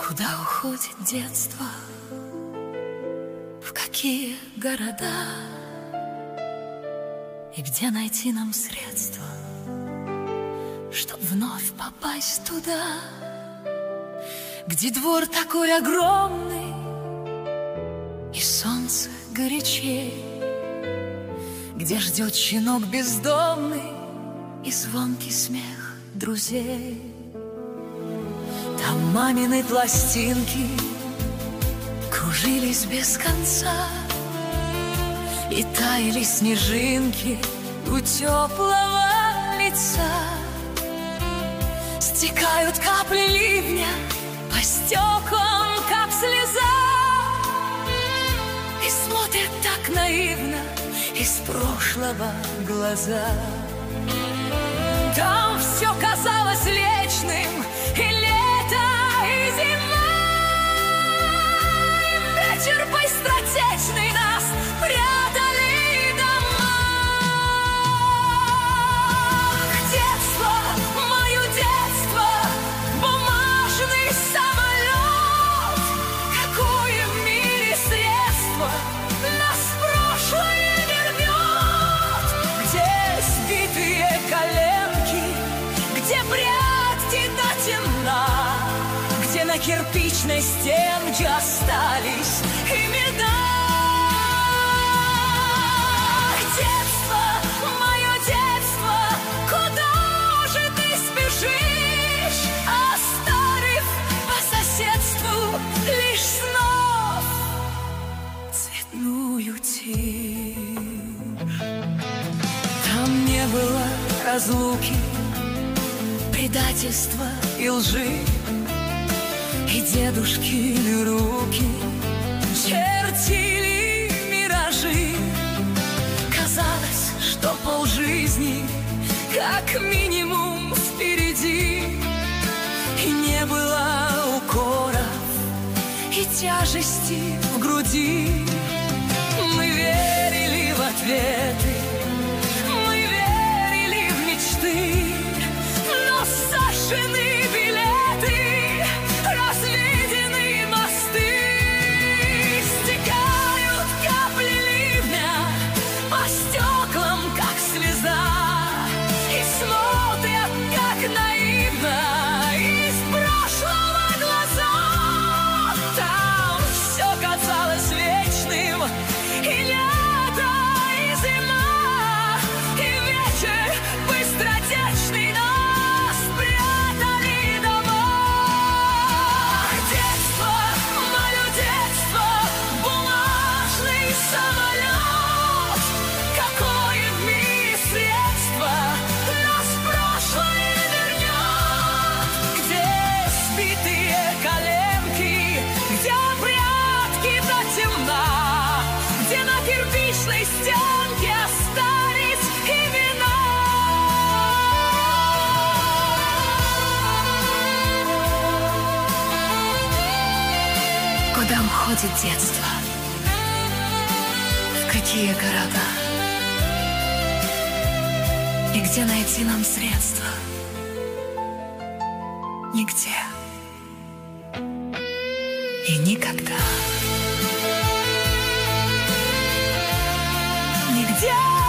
Куда уходит детство? В какие города? И где найти нам средства, чтоб вновь попасть туда, где двор такой огромный и солнце горячей, где ждет щенок бездомный и звонкий смех друзей. Там мамины пластинки кружились без конца, и таяли снежинки у теплого лица. Стекают капли ливня по стеклам, как слеза, и смотрят так наивно из прошлого глаза. Там все казалось вечным, и лето, и зима, и вечер быстротечный нас прятали дома. Детство, мое детство, бумажный самолет. Какое в мире средство нас в прошлое вернет. Где сбитые коленки, где прятки до темна, где на кирпичной стенке остались имена. Детство, мое детство, куда же ты спешишь, оставив по соседству лишь снов цветную тишь. Там не было разлуки, предательства и лжи, и дедушкины руки чертили миражи. Казалось, что полжизни как минимум впереди, и не было укоров и тяжести в груди. Мы верили в ответы, мы верили в мечты, но сожжены билеты, разведены мосты. Стекают капли ливня по стеклам, как слеза, и смотрят так наивно из прошлого глаза. Там все казалось вечным, и лето, и зима, и вечер быстротечный нас прятали дома. Детство, мое детство, бумажный самолет. Какое в мире средство нас в прошлое вернет. Где сбитые коленки, где прятки до темна, где на кирпичной стенке остались имена. Куда уходит детство? В какие города? И где найти нам средства? Нигде и никогда. Нигде.